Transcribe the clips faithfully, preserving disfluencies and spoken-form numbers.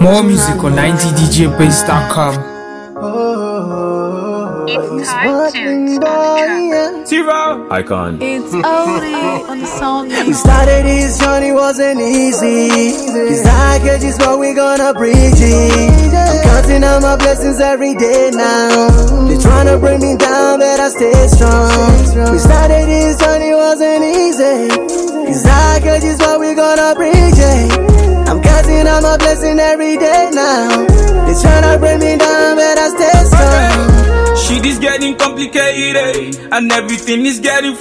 More music on ninety D J base dot com. It's Thai tunes on the track. T-Raw Icon. It's only on the song. We started this journey, wasn't easy. Desire is what we gonna preach it. I'm counting on my blessings every day now. They tryna bring me down, but I stay strong. We started this journey, wasn't easy. Desire is what we gonna preach it. I'm counting on my blessing every day now. They tryna bring me down, but I stay strong. Shit is getting complicated, and everything is getting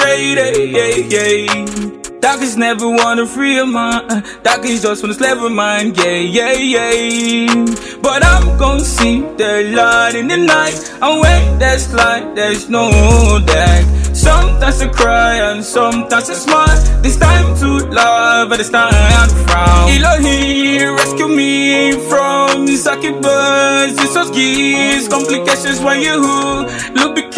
frustrated. Dark is never wanna free a mind. Dark is just wanna slave a mind. Yeah, yeah, yeah. But I'm gonna see the light in the night, and when there's light, there's no dark. Sometimes I cry and sometimes I smile. This time to love, but this time to frown. Elohim, rescue me from succubus. Jesus gives complications when you look. Be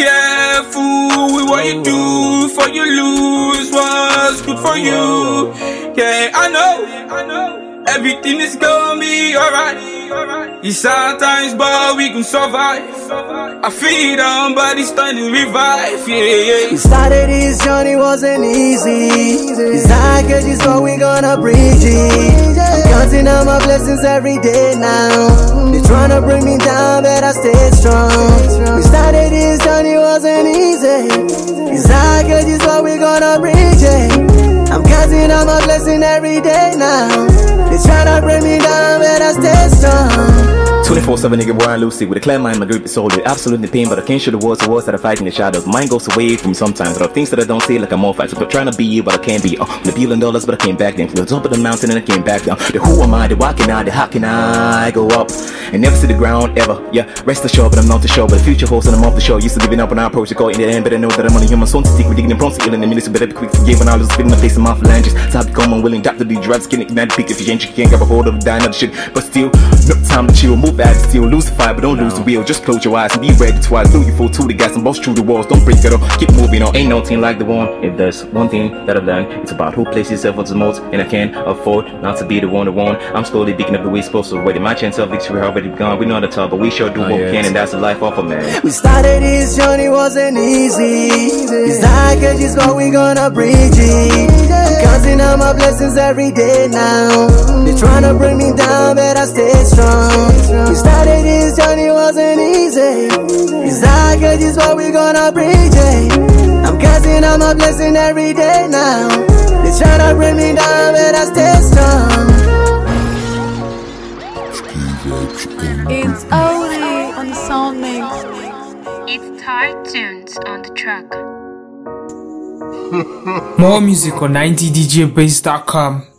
careful with what you do, for you lose what's good for you. Yeah, I know, I know. Everything is gonna be alright. It's hard times, but we can survive. I feel down, but it's time to revive. Yeah, yeah. We started this journey, wasn't easy. Desire is what we gonna preach it. I'm counting on my blessings every day now. They tryna bring me down, but I stay strong. We started this journey, wasn't easy. Desire is what we gonna preach it. I'm counting on my blessing every day now. They tryna bring me down, but I stay strong. twenty-four seven nigga boy, Lucy with a clear mind, my grip is solid. Absolutely pain, but I can't show the words, the words that I fight in the shadows. Mine goes away from me sometimes, but things that I don't say like I'm more fighting. But trying to be you, but I can't be. Oh, the billion dollars, but I came back then. From the top of the mountain and I came back down. The who am I, the why can I, the how can I go up and never see the ground ever. Yeah, rest assured, but I'm not too sure. But the future holds and I'm off the show. Used to giving up on our approach to go in the end, but I know that I'm on a human son to stick with digging and prone to ill in the minutes. Better be quick to give when I was spitting my face in my phalanges. So I become unwilling, drop to do drugs, skin it, mad pick if you ain't, you can't grab a hold of the dying of the shit. But still, no time to chill, move out, still lose the fight, but don't lose the wheel. Just close your eyes and be ready twice. Do you fall to the gas and bust through the walls. Don't break it up, keep moving on. Ain't no thing like the one. If there's one thing that I've learned, it's about who places yourself on the most. And I can't afford not to be the one to one. I'm slowly digging up the way it's supposed to. Waiting my chance of victory already begun. We know the top, but we sure do what we can, and that's the life of a man. We started this journey, wasn't easy. Desire is what we gonna preach it. I'm counting on my blessings every day now. They tryna bring me down, but I stay strong. We started this journey, wasn't easy. Desire is what we gonna preach it. I'm counting on my blessing every day now. They tryna bring me down, but I stay strong. It's only on the sound mix. It's Thai tunes on the track. More music on ninety D J base dot com.